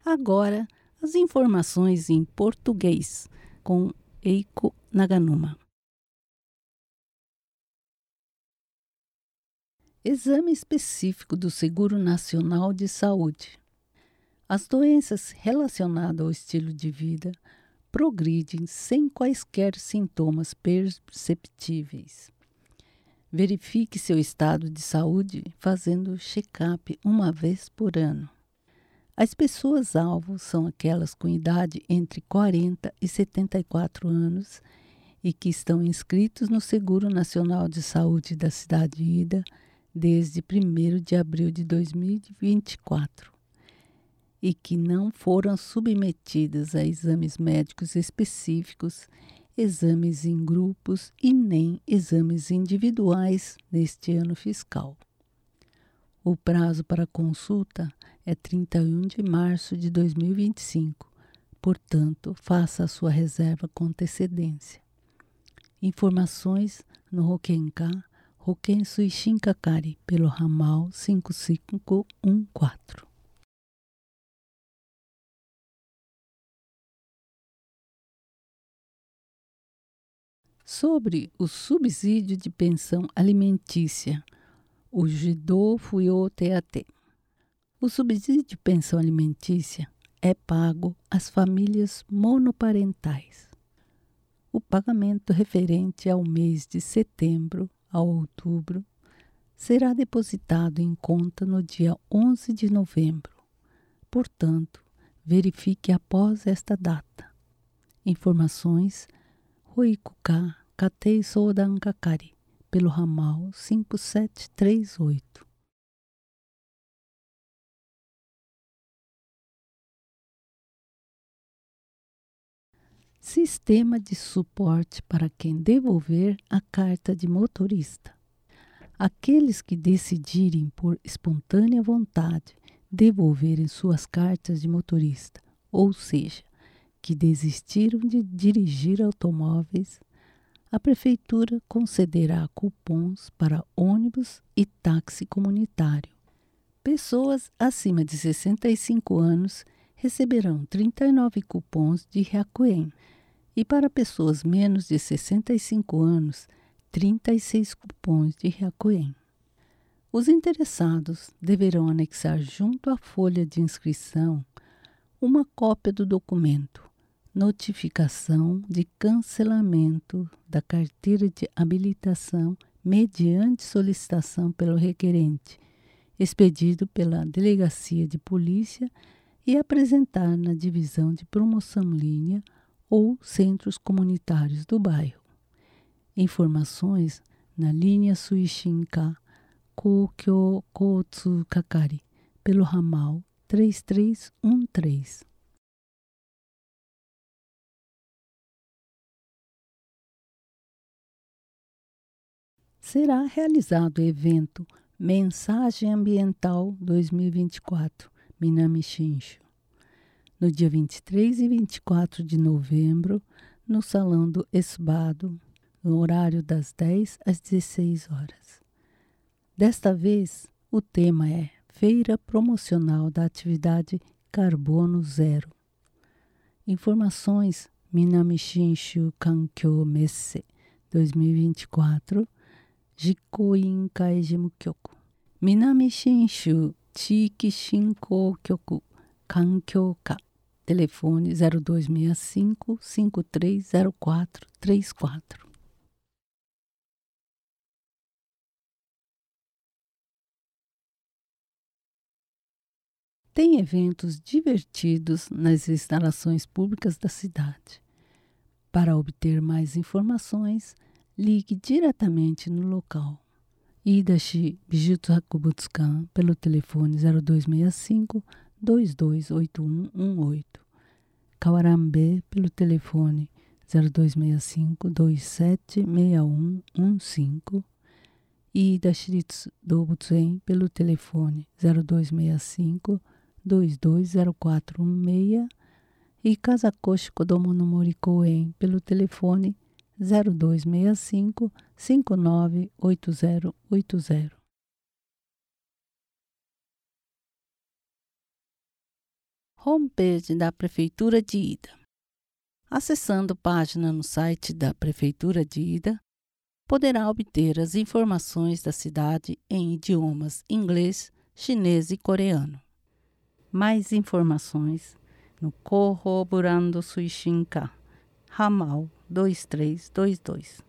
Agora, as informações em português, com Eiko Naganuma. Exame específico do Seguro Nacional de Saúde. As doenças relacionadas ao estilo de vida progridem sem quaisquer sintomas perceptíveis. Verifique seu estado de saúde fazendo check-up uma vez por ano. As pessoas-alvo são aquelas com idade entre 40 e 74 anos e que estão inscritos no Seguro Nacional de Saúde da Cidade de Ida desde 1º de abril de 2024 e que não foram submetidas a exames médicos específicos, exames em grupos e nem exames individuais neste ano fiscal. O prazo para consulta é 31 de março de 2025, portanto, faça a sua reserva com antecedência. Informações no Rokenka, Roken Suishin Kakari, pelo ramal 5514. Sobre o subsídio de pensão alimentícia, o Jidô Fuyo TAT. O subsídio de pensão alimentícia é pago às famílias monoparentais. O pagamento referente ao mês de setembro a outubro será depositado em conta no dia 11 de novembro. Portanto, verifique após esta data. Informações Roikuka Katei Sodan Kakari, pelo ramal 5738. Sistema de suporte para quem devolver a carta de motorista. Aqueles que decidirem por espontânea vontade devolverem suas cartas de motorista, ou seja, que desistiram de dirigir automóveis, a Prefeitura concederá cupons para ônibus e táxi comunitário. Pessoas acima de 65 anos receberão 39 cupons de Hyakuen e para pessoas menos de 65 anos, 36 cupons de Hyakuen. Os interessados deverão anexar junto à folha de inscrição uma cópia do documento Notificação de cancelamento da carteira de habilitação mediante solicitação pelo requerente, expedido pela Delegacia de Polícia e apresentar na Divisão de Promoção Linha ou Centros Comunitários do bairro. Informações na linha Suishinka Kokyo Kotsu Kakari, pelo ramal 3313. Será realizado o evento Mensagem Ambiental 2024, Minami Shinshu, no dia 23 e 24 de novembro, no Salão do Esbado, no horário das 10 às 16 horas. Desta vez, o tema é Feira Promocional da Atividade Carbono Zero. Informações Minami Shinshu Kankyo Messe 2024, Jikoin Kaijimu Kyoku. Minami Shinshu Chiki Shinkou Kyoku Kankyoka. Telefone 0265 530434. Tem eventos divertidos nas instalações públicas da cidade. Para obter mais informações, ligue diretamente no local. Idashi Bijutsu Hakubutsukan pelo telefone 0265 228118. Kawarambe pelo telefone 0265 276115. Idashiritsu Dobutsuen pelo telefone 0265 220416 e Kazakoshi Kodomo no Mori Koen pelo telefone 0265 598080. Homepage da Prefeitura de Ida. Acessando página no site da Prefeitura de Ida, poderá obter as informações da cidade em idiomas inglês, chinês e coreano. Mais informações no Corroborando Suishinka, ramal 2322.